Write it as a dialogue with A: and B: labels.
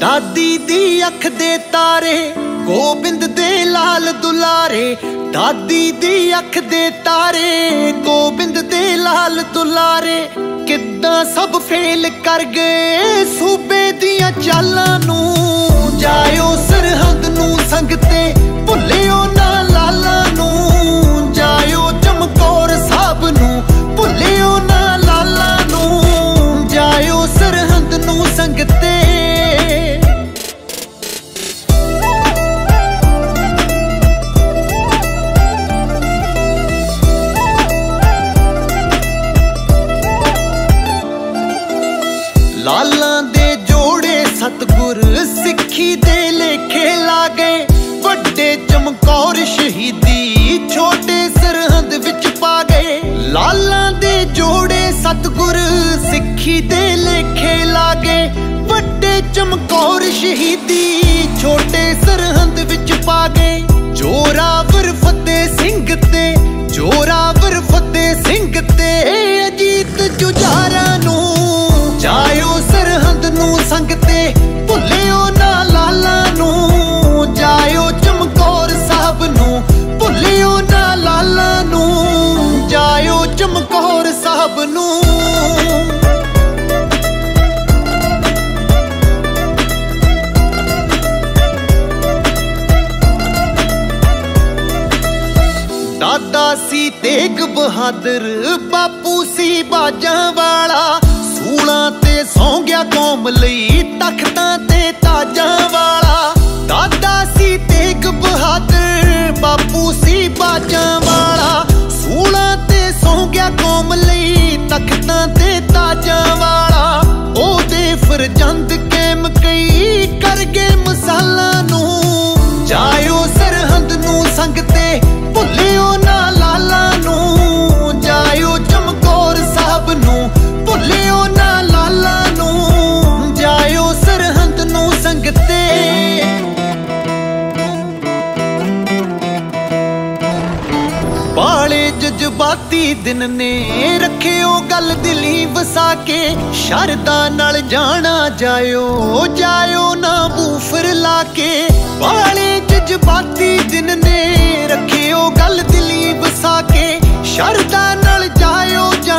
A: दादी दी अख दे तारे गोबिंद दे लाल दुलारे, दादी दी अख दे तारे गोबिंद दे लाल दुलारे। किद्दां सब फेल कर गए सूबे दियां चालां नूं, जायो सरहद नूं संगते भुल्लियो ना लालां नूं, जायो चमकौर साहब नूं भुल्लियो ना लालां नूं, जायो सरहद नूं संगते। लालां दे जोड़े सतगुर सिक्खी दे लेखे ला गए, वड्डे चमकौर शहीदी छोटे सरहद विच पा गए। लालां दे जोड़े सतगुर सिक्खी दे लेखे ला गए, वड्डे चमकौर शहीदी छोटे सरहद विच पा गए। जोरावर फतेह सिंह ते जोरावर फतेह सिंह ते अजीत जुझारा नूं, जायो सरहद नूं संगते भुल्लियो ना लालां नूं, जायो चमकौर साहब नूं भुल्लियो ना लालां नूं, जायो चमकौर साहब नूं। दादा सी तेग बहादुर बापू सी बाजां वाला, सूलां ते सौं गया कौम लई तख्तां ते ताजां वाला। दादा सी तेग बहादुर बापू सी बाजां वाला, सूलां ते सौं गया कौम लई तख्तां ते ताजां वाला। ओदे फरजंद कैम कई कर गए मसालां नूं, जायो सरहद नूं संगते भुल्लियो ना लालां नूं, जायो चमकौर साहब नूं भुल्लियो ना लालां नूं, जायो सरहद नूं संगते। बाले जज्बाती दिन ने रखियो गल दिली वसा के, शरदा नाल जाना जायो जायो ना बूफर लाके। बाले जज्बाती दिन ने रखियो गल दिली वसा के, शरदा नाल जायो